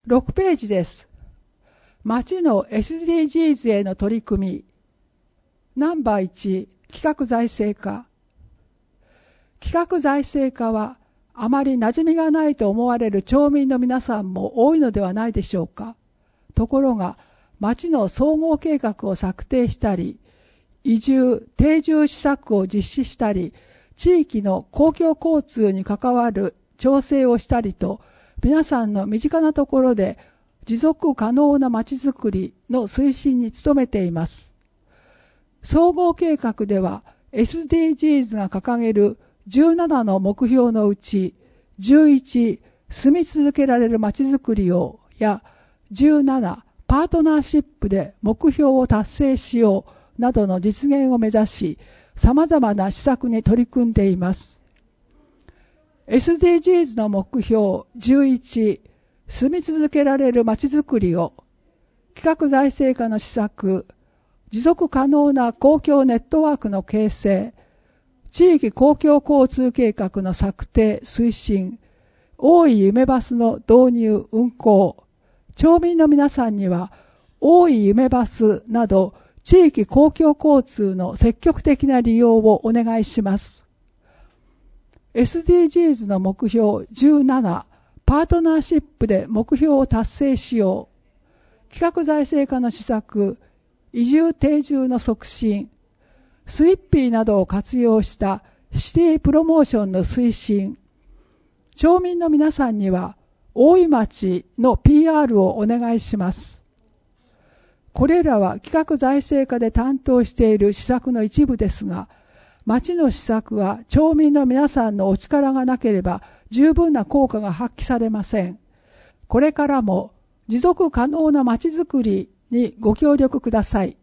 6ページです。町の SDGs への取り組み。ナンバー1、企画財政課。企画財政課は、あまり馴染みがないと思われる町民の皆さんも多いのではないでしょうか。ところが、町の総合計画を策定したり、移住・定住施策を実施したり、地域の公共交通に関わる調整をしたりと、皆さんの身近なところで持続可能な町づくりの推進に努めています。総合計画では SDGs が掲げる17の目標のうち11、住み続けられる町づくりをや17、パートナーシップで目標を達成しようなどの実現を目指し、様々な施策に取り組んでいます。SDGs の目標11、住み続けられるまちづくりを、企画財政課の施策、持続可能な公共ネットワークの形成、地域公共交通計画の策定・推進、大井夢バスの導入・運行、町民の皆さんには、大井夢バスなど地域公共交通の積極的な利用をお願いします。SDGs の目標17、パートナーシップで目標を達成しよう。企画財政課の施策、移住定住の促進、スイッピーなどを活用したシティプロモーションの推進、町民の皆さんには大井町の PR をお願いします。これらは企画財政課で担当している施策の一部ですが、町の施策は町民の皆さんのお力がなければ十分な効果が発揮されません。これからも持続可能な町づくりにご協力ください。